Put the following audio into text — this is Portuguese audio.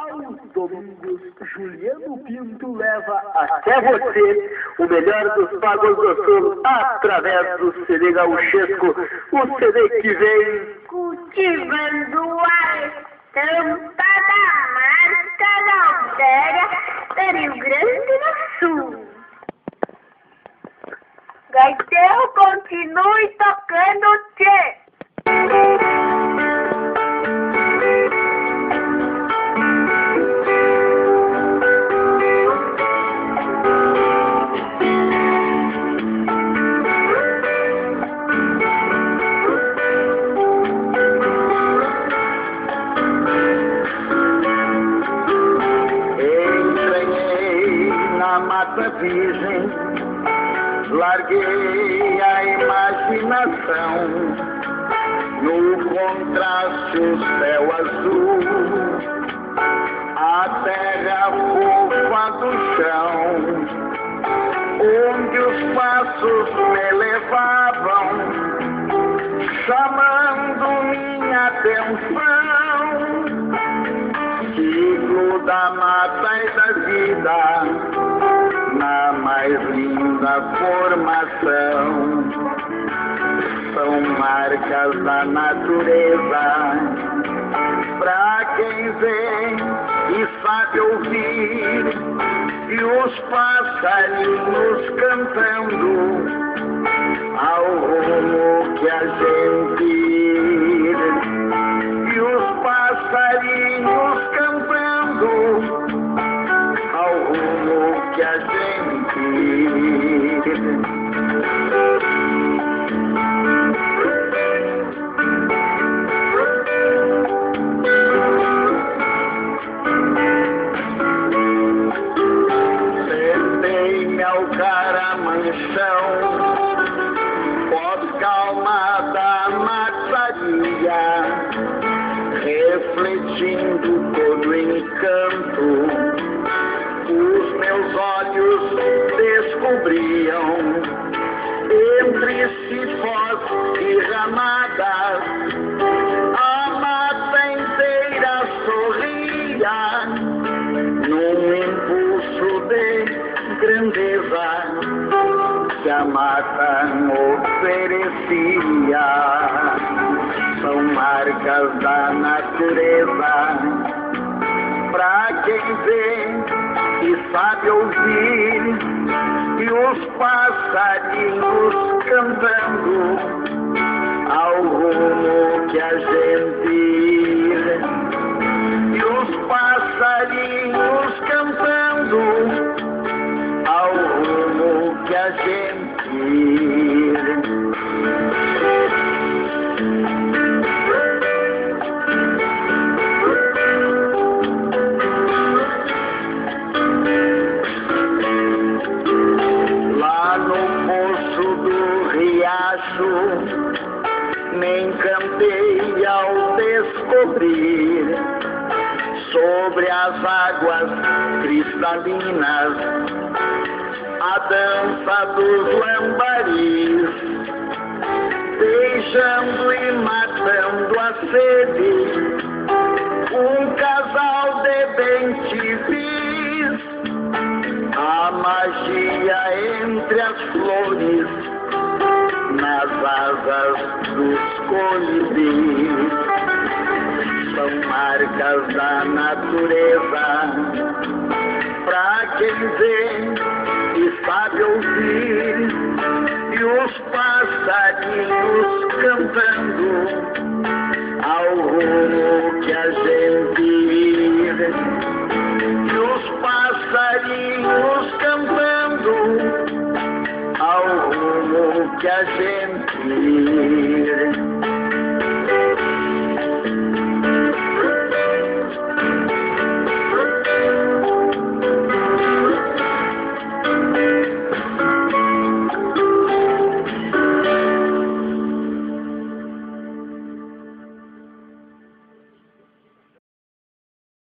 Aos domingos, Juliano Pinto leva até você o melhor dos pagos do sul através do CD gauchesco, o CD que vem cultivando a estampa da marca da aldeia do Rio Grande do Sul. Gaiteiro, continue tocando, tchê! Mata virgem, larguei a imaginação, no contraste o céu azul, a terra fofa do chão, onde os passos me levavam, chamando minha atenção, ciclo da mata e da vida, na mais linda formação, são marcas da natureza, pra quem vê e sabe ouvir, e os passarinhos cantando, ao rumo que a gente ir, e os passarinhos cantando, ao rumo que a gente ir. Sentei-me ao caramanchão, pós-calma da mataria, refletindo todo o encanto. Os meus olhos descobriam, entre cipós e ramadas, a mata inteira sorria, num impulso de grandeza que a mata oferecia. São marcas da natureza, pra quem vê e sabe ouvir, e os passarinhos cantando, ao rumo que a gente ir, e os passarinhos cantando, ao rumo que a gente ir. Me encantei ao descobrir, sobre as águas cristalinas, a dança dos lambaris, beijando e matando a sede, um casal de bem-te-vis, a magia entre as flores, nas asas dos colibris. São marcas da natureza, pra quem vê e sabe ouvir, e os passarinhos cantando, ao rumo que a gente ir, e os passarinhos cantando, ao rumo que a gente